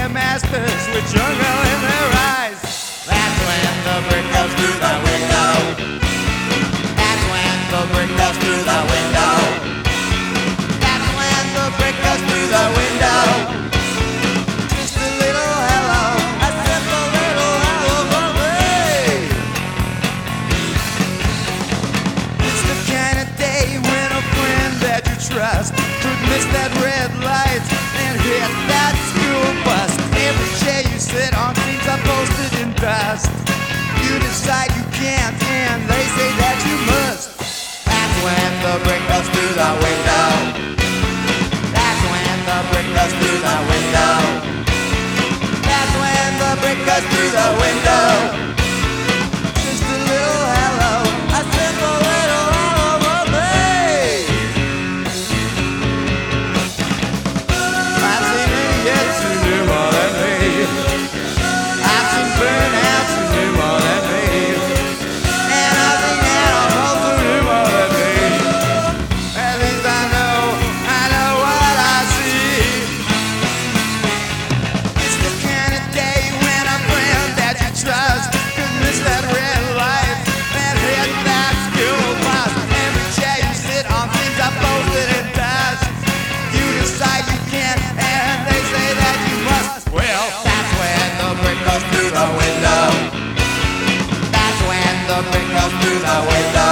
their masters with jungle in their eyes. That's when the brick goes through the window. That's when the brick goes through the window. That's when the brick goes through the window. Just a little hello, a simple little hello for me. It's the kind of day when a friend that you trust could miss that red light and hit that school bus. Every chair you sit on seems upholstered in dust. You decide you can't and they say that you must. That's when the brick goes through the window. That's when the brick goes through the window. That's when the brick goes through the window. Just a little hello, a simple little hello for me. I've seen idiots who knew more than me. I've seen burnouts who knew more than me. And I've seen animals who knew more than me. At least I know what I see. It's the kind of day when a friend that you trust could miss that red light and hit that school bus. Every chair you sit on seems upholstered in dust. You decide you can't and they say that you must. Well, that's when the brick goes through the window. That's when the brick goes through the window.